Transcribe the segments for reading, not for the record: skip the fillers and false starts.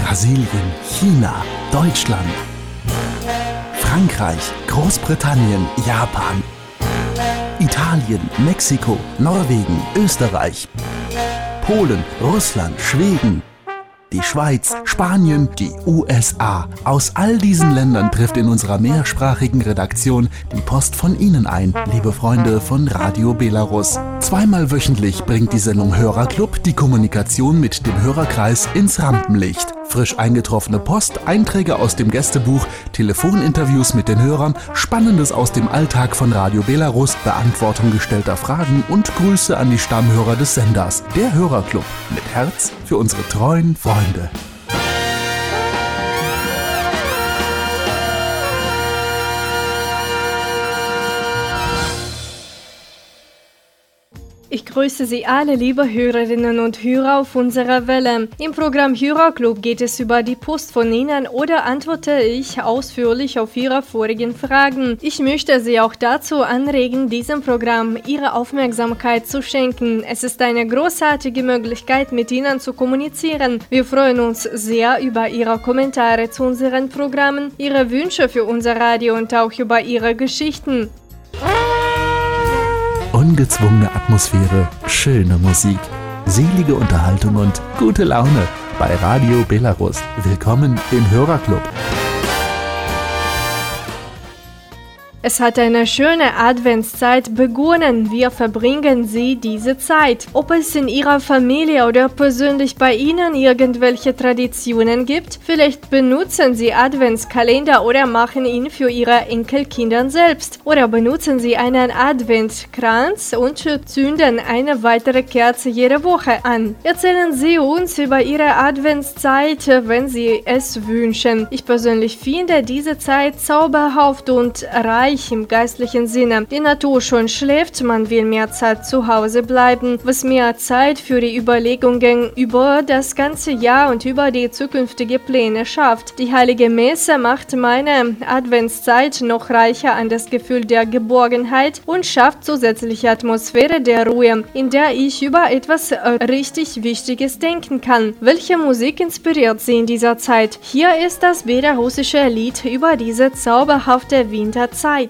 Brasilien, China, Deutschland, Frankreich, Großbritannien, Japan, Italien, Mexiko, Norwegen, Österreich, Polen, Russland, Schweden, die Schweiz, Spanien, die USA. Aus all diesen Ländern trifft in unserer mehrsprachigen Redaktion die Post von Ihnen ein, liebe Freunde von Radio Belarus. Zweimal wöchentlich bringt die Sendung Hörerclub die Kommunikation mit dem Hörerkreis ins Rampenlicht. Frisch eingetroffene Post, Einträge aus dem Gästebuch, Telefoninterviews mit den Hörern, Spannendes aus dem Alltag von Radio Belarus, Beantwortung gestellter Fragen und Grüße an die Stammhörer des Senders. Der Hörerclub mit Herz für unsere treuen Freunde. Ich grüße Sie alle, liebe Hörerinnen und Hörer auf unserer Welle. Im Programm Hörerclub geht es über die Post von Ihnen oder antworte ich ausführlich auf Ihre vorigen Fragen. Ich möchte Sie auch dazu anregen, diesem Programm Ihre Aufmerksamkeit zu schenken. Es ist eine großartige Möglichkeit, mit Ihnen zu kommunizieren. Wir freuen uns sehr über Ihre Kommentare zu unseren Programmen, Ihre Wünsche für unser Radio und auch über Ihre Geschichten. Ungezwungene Atmosphäre, schöne Musik, selige Unterhaltung und gute Laune bei Radio Belarus. Willkommen im Hörerclub. Es hat eine schöne Adventszeit begonnen. Wir verbringen Sie diese Zeit. Ob es in Ihrer Familie oder persönlich bei Ihnen irgendwelche Traditionen gibt? Vielleicht benutzen Sie Adventskalender oder machen ihn für Ihre Enkelkinder selbst. Oder benutzen Sie einen Adventkranz und zünden eine weitere Kerze jede Woche an. Erzählen Sie uns über Ihre Adventszeit, wenn Sie es wünschen. Ich persönlich finde diese Zeit zauberhaft und reich im geistlichen Sinne. Die Natur schon schläft, man will mehr Zeit zu Hause bleiben, was mehr Zeit für die Überlegungen über das ganze Jahr und über die zukünftigen Pläne schafft. Die Heilige Messe macht meine Adventszeit noch reicher an das Gefühl der Geborgenheit und schafft zusätzliche Atmosphäre der Ruhe, in der ich über etwas richtig Wichtiges denken kann. Welche Musik inspiriert Sie in dieser Zeit? Hier ist das belarussische Lied über diese zauberhafte Winterzeit.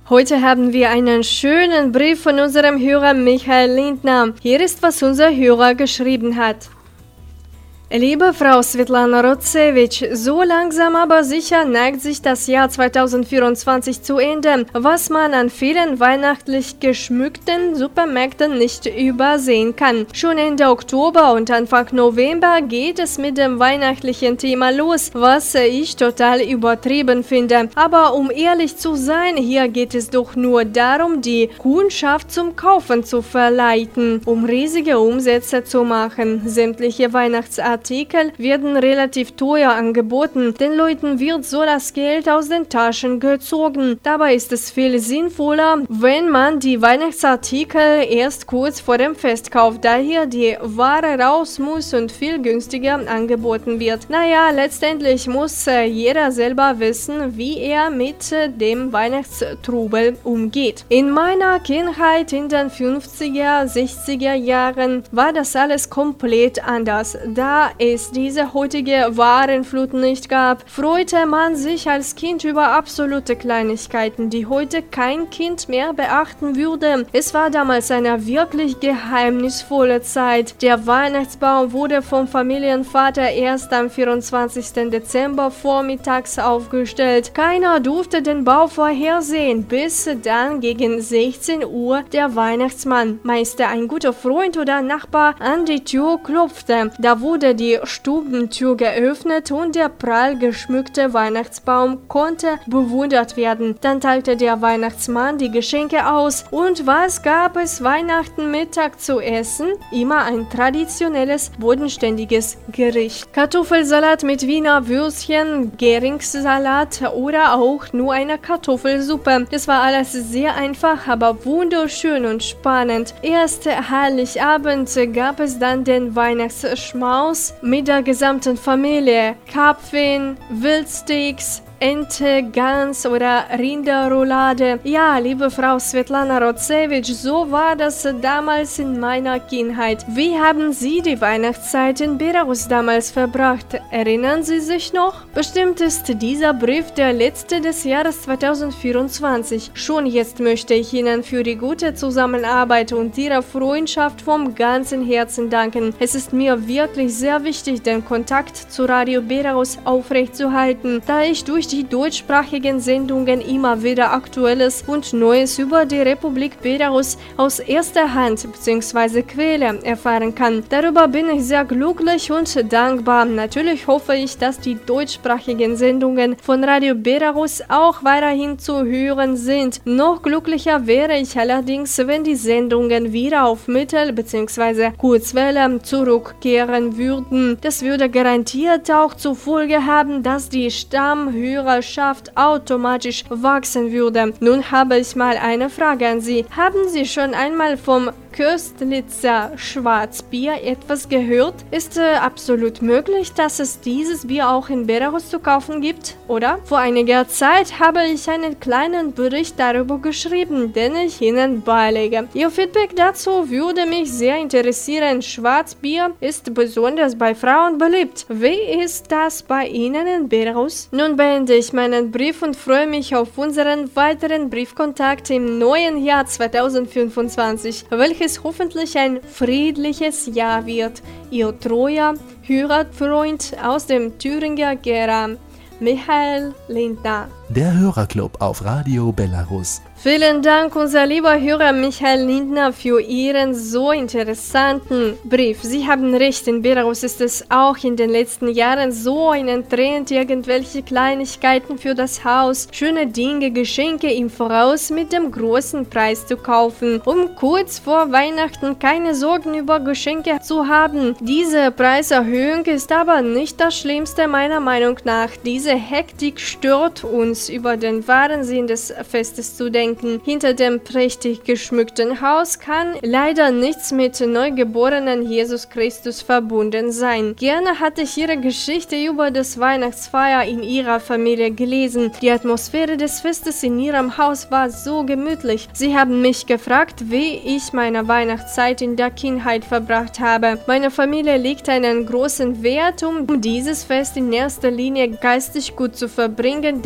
Heute haben wir einen schönen Brief von unserem Hörer Michael Lindner. Hier ist, was unser Hörer geschrieben hat. Liebe Frau Svetlana Rotsevich, so langsam aber sicher neigt sich das Jahr 2024 zu Ende, was man an vielen weihnachtlich geschmückten Supermärkten nicht übersehen kann. Schon Ende Oktober und Anfang November geht es mit dem weihnachtlichen Thema los, was ich total übertrieben finde. Aber um ehrlich zu sein, hier geht es doch nur darum, die Kundschaft zum Kaufen zu verleiten, um riesige Umsätze zu machen. Sämtliche Weihnachtsartikel werden relativ teuer angeboten, den Leuten wird so das Geld aus den Taschen gezogen. Dabei ist es viel sinnvoller, wenn man die Weihnachtsartikel erst kurz vor dem Fest kauft, da hier die Ware raus muss und viel günstiger angeboten wird. Naja, letztendlich muss jeder selber wissen, wie er mit dem Weihnachtstrubel umgeht. In meiner Kindheit in den 50er, 60er Jahren war das alles komplett anders. Da es diese heutige Warenflut nicht gab, freute man sich als Kind über absolute Kleinigkeiten, die heute kein Kind mehr beachten würde. Es war damals eine wirklich geheimnisvolle Zeit. Der Weihnachtsbaum wurde vom Familienvater erst am 24. Dezember vormittags aufgestellt. Keiner durfte den Bau vorhersehen, bis dann gegen 16 Uhr der Weihnachtsmann, meist ein guter Freund oder Nachbar, an die Tür klopfte. Da wurde die Stubentür geöffnet und der prall geschmückte Weihnachtsbaum konnte bewundert werden. Dann teilte der Weihnachtsmann die Geschenke aus. Und was gab es Weihnachten Mittag zu essen? Immer ein traditionelles, bodenständiges Gericht. Kartoffelsalat mit Wiener Würstchen, Geringssalat oder auch nur eine Kartoffelsuppe. Das war alles sehr einfach, aber wunderschön und spannend. Erst Heiligabend gab es dann den Weihnachtsschmaus mit der gesamten Familie. Karpfen, Wildsteaks, Ente, Gans oder Rinderroulade. Ja, liebe Frau Svetlana Rotsevich, so war das damals in meiner Kindheit. Wie haben Sie die Weihnachtszeit in Belarus damals verbracht? Erinnern Sie sich noch? Bestimmt ist dieser Brief der letzte des Jahres 2024. Schon jetzt möchte ich Ihnen für die gute Zusammenarbeit und Ihre Freundschaft vom ganzen Herzen danken. Es ist mir wirklich sehr wichtig, den Kontakt zu Radio Belarus aufrechtzuerhalten, da ich durch die deutschsprachigen Sendungen immer wieder Aktuelles und Neues über die Republik Belarus aus erster Hand bzw. Quelle erfahren kann. Darüber bin ich sehr glücklich und dankbar. Natürlich hoffe ich, dass die deutschsprachigen Sendungen von Radio Belarus auch weiterhin zu hören sind. Noch glücklicher wäre ich allerdings, wenn die Sendungen wieder auf Mittel- bzw. Kurzwelle zurückkehren würden. Das würde garantiert auch zur Folge haben, dass die Stammhörerschaft automatisch wachsen würde. Nun habe ich mal eine Frage an Sie. Haben Sie schon einmal vom Köstlitzer Schwarzbier etwas gehört? Ist absolut möglich, dass es dieses Bier auch in Belarus zu kaufen gibt, oder? Vor einiger Zeit habe ich einen kleinen Bericht darüber geschrieben, den ich Ihnen beilege. Ihr Feedback dazu würde mich sehr interessieren. Schwarzbier ist besonders bei Frauen beliebt. Wie ist das bei Ihnen in Belarus? Nun beende ich meinen Brief und freue mich auf unseren weiteren Briefkontakt im neuen Jahr 2025, welches hoffentlich ein friedliches Jahr wird. Ihr treuer Hörerfreund aus dem Thüringer Gera, Michael Lindner. Der Hörerclub auf Radio Belarus. Vielen Dank, unser lieber Hörer Michael Lindner, für Ihren so interessanten Brief. Sie haben recht, in Belarus ist es auch in den letzten Jahren so ein Trend, irgendwelche Kleinigkeiten für das Haus, schöne Dinge, Geschenke im Voraus mit dem großen Preis zu kaufen, um kurz vor Weihnachten keine Sorgen über Geschenke zu haben. Diese Preiserhöhung ist aber nicht das Schlimmste meiner Meinung nach. Diese Hektik stört uns, über den wahren Sinn des Festes zu denken. Hinter dem prächtig geschmückten Haus kann leider nichts mit neugeborenen Jesus Christus verbunden sein. Gerne hatte ich Ihre Geschichte über das Weihnachtsfeier in Ihrer Familie gelesen. Die Atmosphäre des Festes in Ihrem Haus war so gemütlich. Sie haben mich gefragt, wie ich meine Weihnachtszeit in der Kindheit verbracht habe. Meine Familie legt einen großen Wert, um dieses Fest in erster Linie geistig gut zu verbringen. Darum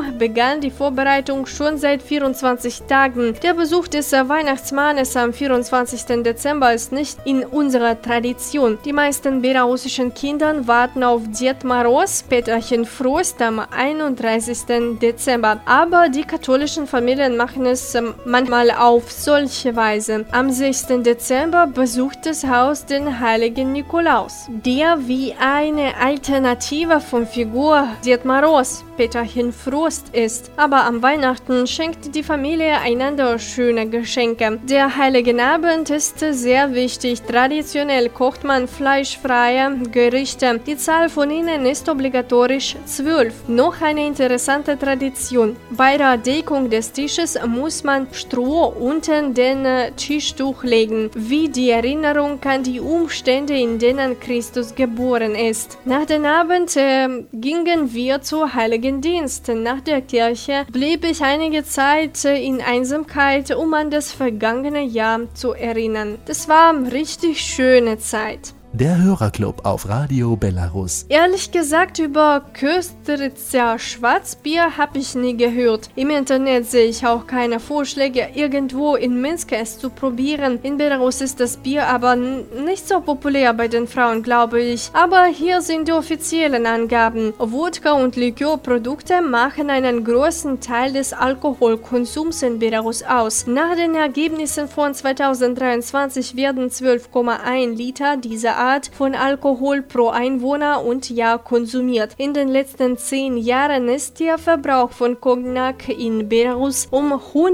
begann die Vorbereitung schon seit 24 Tagen. Der Besuch des Weihnachtsmannes am 24. Dezember ist nicht in unserer Tradition. Die meisten belarussischen Kinder warten auf Ded Moroz, Peterchen Frost am 31. Dezember. Aber die katholischen Familien machen es manchmal auf solche Weise. Am 6. Dezember besucht das Haus den heiligen Nikolaus, der wie eine Alternative von Figur Ded Moroz, Peterchen Frost ist. Aber am Weihnachten schenkt die Familie einander schöne Geschenke. Der Heilige Abend ist sehr wichtig. Traditionell kocht man fleischfreie Gerichte. Die Zahl von ihnen ist obligatorisch 12. Noch eine interessante Tradition. Bei der Deckung des Tisches muss man Stroh unter den Tischtuch legen, wie die Erinnerung an die Umstände, in denen Christus geboren ist. Nach dem Abend gingen wir zur Heiligen Dienst. Nach der Kirche blieb ich einige Zeit in Einsamkeit, um an das vergangene Jahr zu erinnern. Das war eine richtig schöne Zeit. Der Hörerclub auf Radio Belarus. Ehrlich gesagt, über Köstritzer Schwarzbier habe ich nie gehört. Im Internet sehe ich auch keine Vorschläge, irgendwo in Minsk es zu probieren. In Belarus ist das Bier aber nicht so populär bei den Frauen, glaube ich. Aber hier sind die offiziellen Angaben. Wodka und Likörprodukte machen einen großen Teil des Alkoholkonsums in Belarus aus. Nach den Ergebnissen von 2023 werden 12,1 Liter dieser Art von Alkohol pro Einwohner und Jahr konsumiert. In den letzten 10 Jahren ist der Verbrauch von Cognac in Belarus um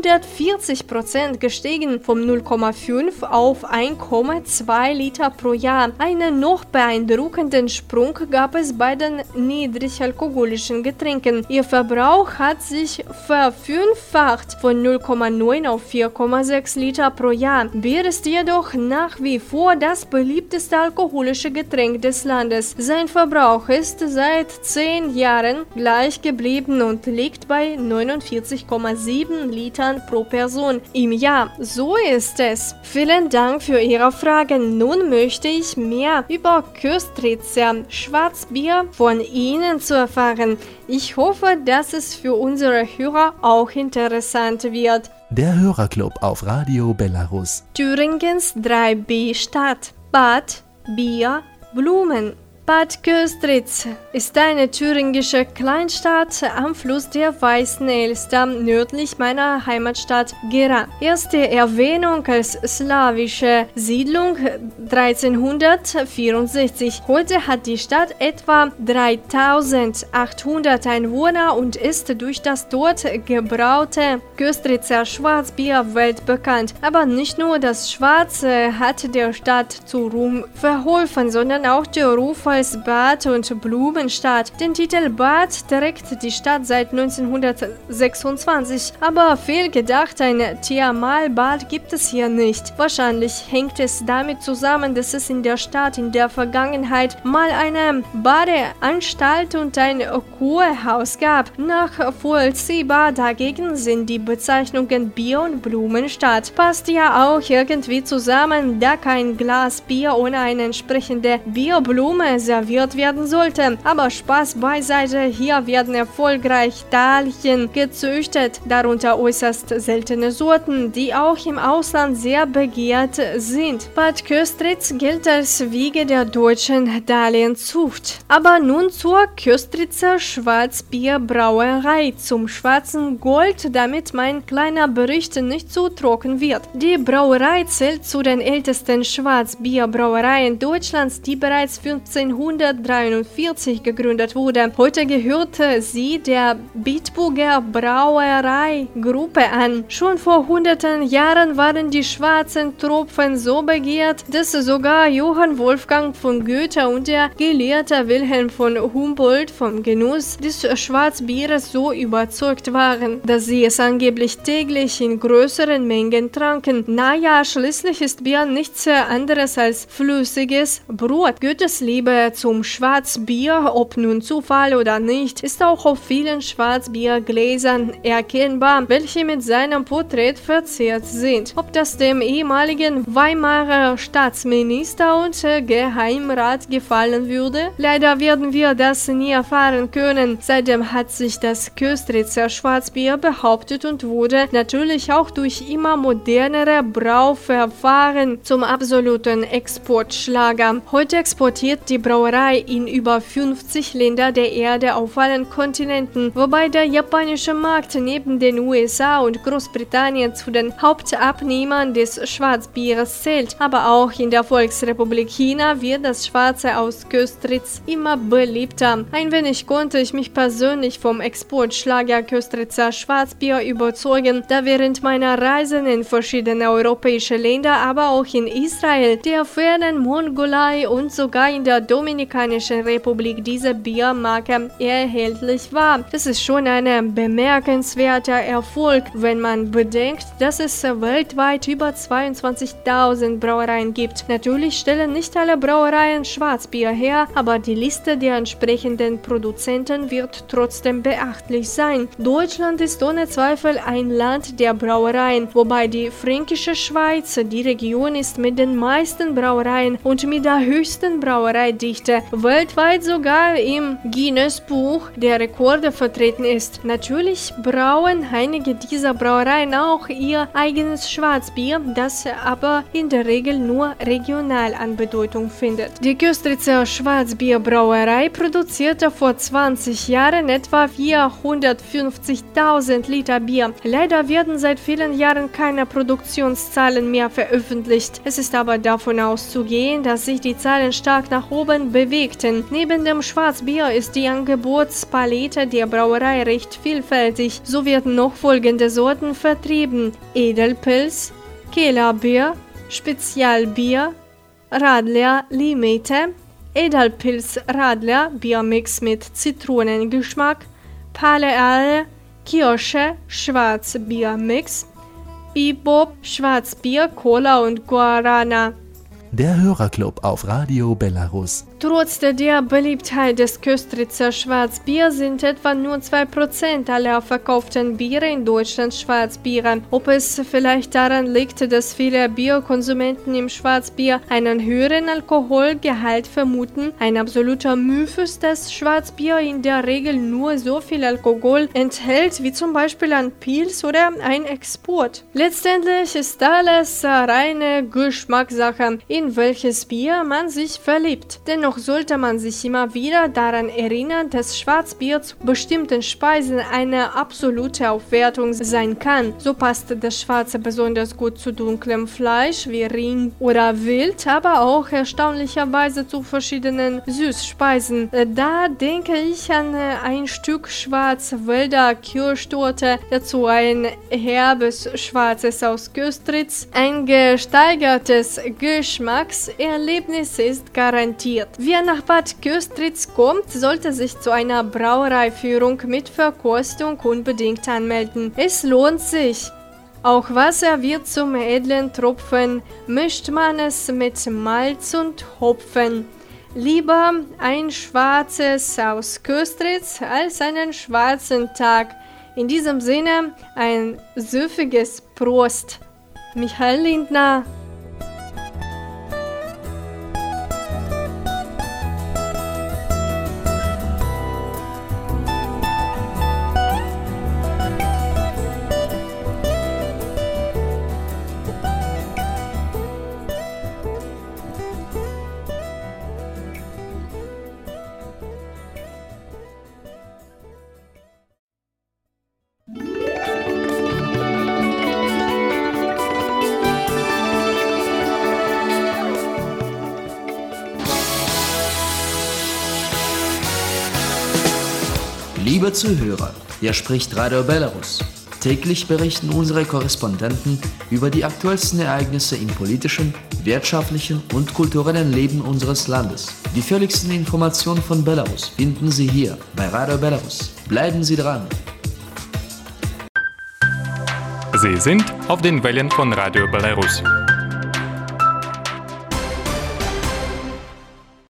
140% gestiegen, vom 0,5 auf 1,2 Liter pro Jahr. Einen noch beeindruckenden Sprung gab es bei den niedrigalkoholischen Getränken. Ihr Verbrauch hat sich verfünffacht, von 0,9 auf 4,6 Liter pro Jahr. Bier ist jedoch nach wie vor das beliebteste alkoholische Getränk des Landes. Sein Verbrauch ist seit 10 Jahren gleich geblieben und liegt bei 49,7 Litern pro Person im Jahr. So ist es. Vielen Dank für Ihre Fragen. Nun möchte ich mehr über Köstritzer Schwarzbier von Ihnen zu erfahren. Ich hoffe, dass es für unsere Hörer auch interessant wird. Der Hörerclub auf Radio Belarus. Thüringens 3B-Stadt. Bad, Bier, Blumen. Bad Köstritz ist eine thüringische Kleinstadt am Fluss der Weißen Elster, nördlich meiner Heimatstadt Gera. Erste Erwähnung als slawische Siedlung 1364. Heute hat die Stadt etwa 3800 Einwohner und ist durch das dort gebraute Köstritzer Schwarzbier weltbekannt. Aber nicht nur das Schwarze hat der Stadt zu Ruhm verholfen, sondern auch der Ruf als Bad- und Blumenstadt. Den Titel Bad trägt die Stadt seit 1926, aber fehlgedacht, ein Thermalbad gibt es hier nicht. Wahrscheinlich hängt es damit zusammen, dass es in der Stadt in der Vergangenheit mal eine Badeanstalt und ein Kurhaus gab. Nachvollziehbar dagegen sind die Bezeichnungen Bier- und Blumenstadt. Passt ja auch irgendwie zusammen, da kein Glas Bier ohne eine entsprechende Bierblume serviert werden sollte. Aber Spaß beiseite, hier werden erfolgreich Dahlchen gezüchtet, darunter äußerst seltene Sorten, die auch im Ausland sehr begehrt sind. Bad Köstritz gilt als Wiege der deutschen Dahlienzucht. Aber nun zur Köstritzer Schwarzbierbrauerei, zum schwarzen Gold, damit mein kleiner Bericht nicht zu trocken wird. Die Brauerei zählt zu den ältesten Schwarzbierbrauereien Deutschlands, die bereits 1543 gegründet wurde. Heute gehörte sie der Bitburger Brauereigruppe an. Schon vor hunderten Jahren waren die schwarzen Tropfen so begehrt, dass sogar Johann Wolfgang von Goethe und der Gelehrte Wilhelm von Humboldt vom Genuss des Schwarzbieres so überzeugt waren, dass sie es angeblich täglich in größeren Mengen tranken. Naja, schließlich ist Bier nichts anderes als flüssiges Brot. Goethes Liebe Liebe zum Schwarzbier, ob nun Zufall oder nicht, ist auch auf vielen Schwarzbiergläsern erkennbar, welche mit seinem Porträt verziert sind. Ob das dem ehemaligen Weimarer Staatsminister und Geheimrat gefallen würde? Leider werden wir das nie erfahren können. Seitdem hat sich das Köstritzer Schwarzbier behauptet und wurde natürlich auch durch immer modernere Brauverfahren zum absoluten Exportschlager. Heute exportiert die Brauerei in über 50 Länder der Erde auf allen Kontinenten, wobei der japanische Markt neben den USA und Großbritannien zu den Hauptabnehmern des Schwarzbieres zählt. Aber auch in der Volksrepublik China wird das Schwarze aus Köstritz immer beliebter. Ein wenig konnte ich mich persönlich vom Exportschlager Köstritzer Schwarzbier überzeugen, da während meiner Reisen in verschiedene europäische Länder, aber auch in Israel, der fernen Mongolei und sogar in der Dominikanischen Republik diese Biermarke erhältlich war. Das ist schon ein bemerkenswerter Erfolg, wenn man bedenkt, dass es weltweit über 22.000 Brauereien gibt. Natürlich stellen nicht alle Brauereien Schwarzbier her, aber die Liste der entsprechenden Produzenten wird trotzdem beachtlich sein. Deutschland ist ohne Zweifel ein Land der Brauereien, wobei die Fränkische Schweiz die Region ist mit den meisten Brauereien und mit der höchsten Brauereidichte, weltweit sogar im Guinness-Buch der Rekorde vertreten ist. Natürlich brauen einige dieser Brauereien auch ihr eigenes Schwarzbier, das aber in der Regel nur regional an Bedeutung findet. Die Köstritzer Schwarzbierbrauerei produzierte vor 20 Jahren etwa 450.000 Liter Bier. Leider werden seit vielen Jahren keine Produktionszahlen mehr veröffentlicht. Es ist aber davon auszugehen, dass sich die Zahlen stark nach oben bewegten. Neben dem Schwarzbier ist die Angebotspalette der Brauerei recht vielfältig. So werden noch folgende Sorten vertrieben: Edelpilz, Kellerbier, Spezialbier, Radler Limette, Edelpilz Radler Biermix mit Zitronengeschmack, Pale Ale, Kirsche Schwarzbiermix, Bebop Schwarzbier, Cola und Guarana. Der Hörerclub auf Radio Belarus. Trotz der Beliebtheit des Köstritzer Schwarzbier sind etwa nur 2% aller verkauften Biere in Deutschland Schwarzbiere. Ob es vielleicht daran liegt, dass viele Bierkonsumenten im Schwarzbier einen höheren Alkoholgehalt vermuten? Ein absoluter Mythos, dass Schwarzbier in der Regel nur so viel Alkohol enthält, wie zum Beispiel ein Pils oder ein Export. Letztendlich ist alles reine Geschmackssache, in welches Bier man sich verliebt. Dennoch sollte man sich immer wieder daran erinnern, dass Schwarzbier zu bestimmten Speisen eine absolute Aufwertung sein kann. So passt das Schwarze besonders gut zu dunklem Fleisch wie Rind oder Wild, aber auch erstaunlicherweise zu verschiedenen Süßspeisen. Da denke ich an ein Stück Schwarzwälder Kirschtorte, dazu ein herbes Schwarzes aus Köstritz. Ein gesteigertes Geschmackserlebnis ist garantiert. Wer nach Bad Köstritz kommt, sollte sich zu einer Brauereiführung mit Verkostung unbedingt anmelden. Es lohnt sich. Auch Wasser wird zum edlen Tropfen, mischt man es mit Malz und Hopfen. Lieber ein Schwarzes aus Köstritz als einen schwarzen Tag. In diesem Sinne ein süffiges Prost. Michael Lindner. Liebe Zuhörer, hier spricht Radio Belarus. Täglich berichten unsere Korrespondenten über die aktuellsten Ereignisse im politischen, wirtschaftlichen und kulturellen Leben unseres Landes. Die völligsten Informationen von Belarus finden Sie hier bei Radio Belarus. Bleiben Sie dran! Sie sind auf den Wellen von Radio Belarus.